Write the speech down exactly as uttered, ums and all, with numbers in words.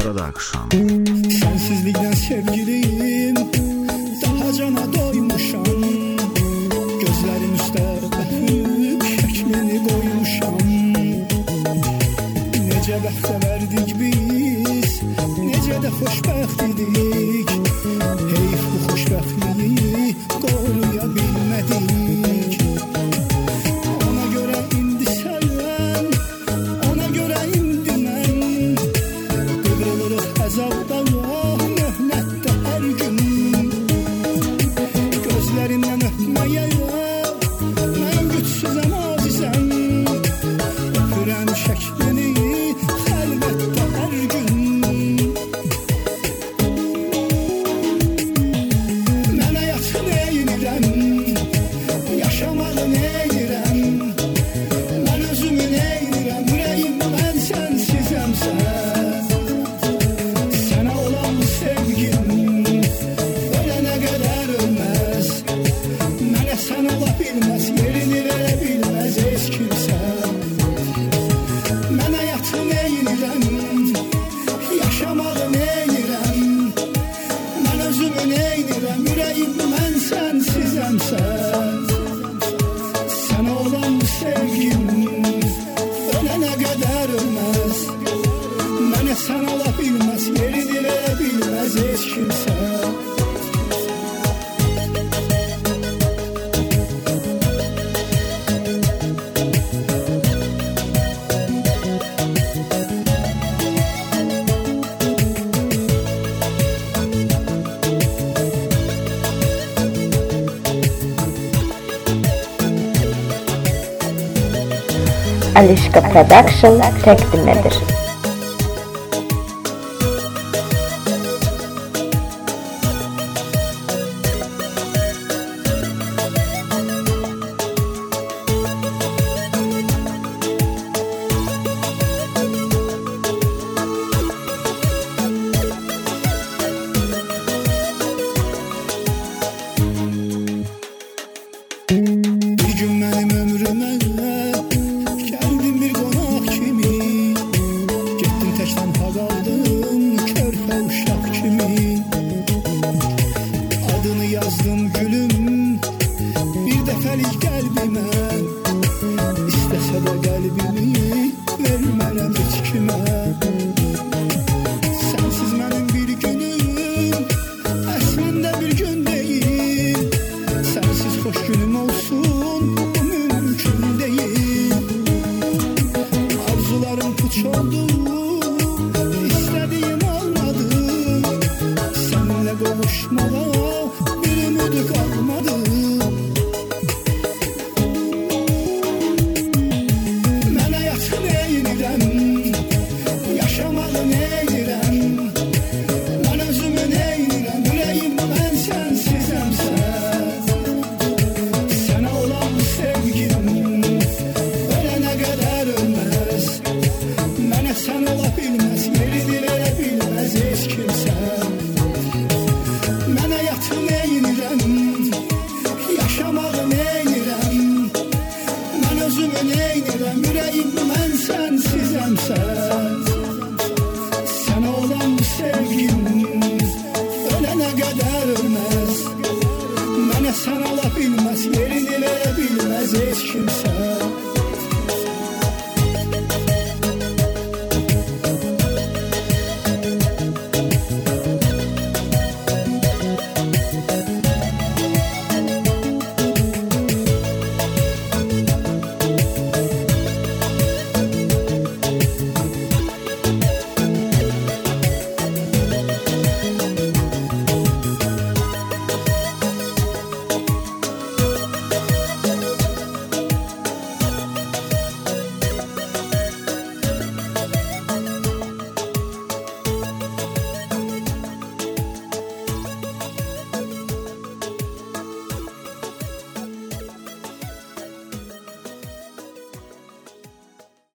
Production. Sensizlikten sevgilim, daha cana doymuşam. Gözlerim üstə öpüb şəklini qoymuşam. Necə bəxtə verdik biz, necə də xoşbəxt idik. Heyf bu xoşbəxtliyi qoruya bilmədik. Ona görə indi sən, ona görə indi mən. Qıvrılırıq əzabda, möhnətdə hər gün. Gözlərindən öpməyə mən gücsüzəm, azizəm. Öpürəm şəklini xəlvətdə hər gün. Mənə yaxşı neyirəm, yaşamalı neyirəm. Mən özümü neyirəm, ürəyim mən sənsizəmsə. Sənə olan sevgim ölənə qədər ölməz. Mənə sən ola bilməz, yerini verə bilməz heç kimsə. Mənə yatı neyirəm, yaşamalı neyirəm. Mən özümü neyirəm, ürəyim mən sənsizəmsə. Sənə olan sevgim ölənə qədər ölməz. Mənə sən ola bilməz, yerini verə bilməz heç kimsə. Alişka Production təqdim edir. Bir gün mənim ömrümə gəldin bir qonaq kimi. Getdim tək tənha qaldım, körpə uşaq kimi. Adını yazdım gülüm, bir dəfəlik qəlbimə. İstəsə də qəlbimi vermərəm heç kimə. Sənsiz mənim bir günüm əslində bir gün deyil. Sənsiz xoş günüm olsun, bu mümkün deyil. Arzularım puç oldu, istədiyim olmadı. Səninlə qovuşmağa bir ümidi qalmadı. Mənə yaxşı neyirəm, yaşamalı neyirəm. Mən özümü neyirəm, ürəyim mən sənsizəmsə. Sənə olan sevgim ölənə qədər ölməz. Mənə sən ola bilməz, yerini verə bilməz heç kimsə. Mənə yatı neyirəm, yaşamalı neyirəm. Mən özümü neyirəm, ürəyim mən sənsizəmsə. Sənə olan sevgim ölənə qədər ölməz. Mənə sən ola bilməz, yerini verə bilməz heç kimsə.